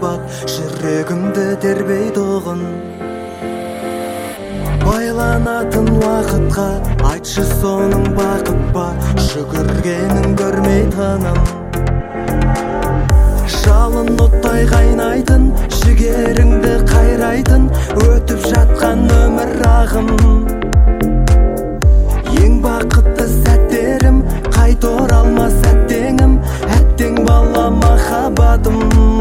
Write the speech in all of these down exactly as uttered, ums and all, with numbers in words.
махаббат жүрегімді тербейді оғын. Байланатын уақытқа айтшы соның бақыт па, жүгіргенін көрмей тыным. Жалын оттай қайнайтын, жігеріңді қайрайтын, өтіп жатқан өмір ағым. Ең бақытты сәттерім, қайта оралмас әттеңім, әттең бала махаббатым.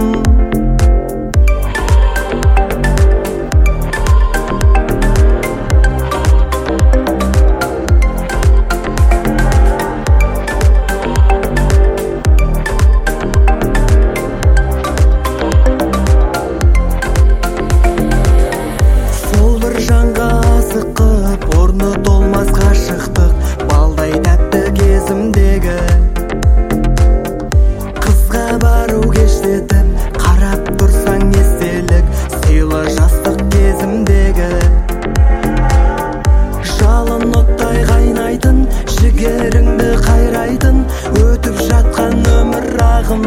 Жанға асықып, орны толмас ғашықтық, балдай тәтті кезімдегі. Қызға бару кештетіп, қарап тұрсаң естелік, сыйлы жастық кезімдегі. Жалын оттай қайнайтын, жігеріңді қайрайтын, өтіп жатқан өмір ағым.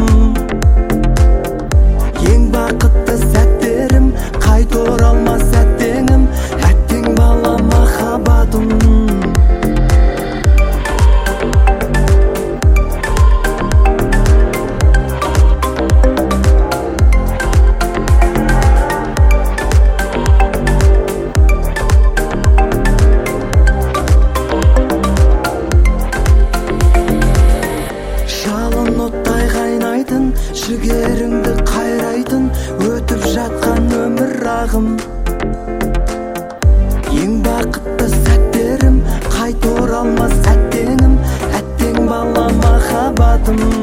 Ең бақытты сәттерім, қайта оралмас әттеңім, әттең бала махаббатым. Жалын оттай қайнайтын, жігеріңді қайрайтын, өтіп жатқан өмір ағым. Ең бақытты сәттерім, қайта оралмас әттеңім, әттең бала махаббатым.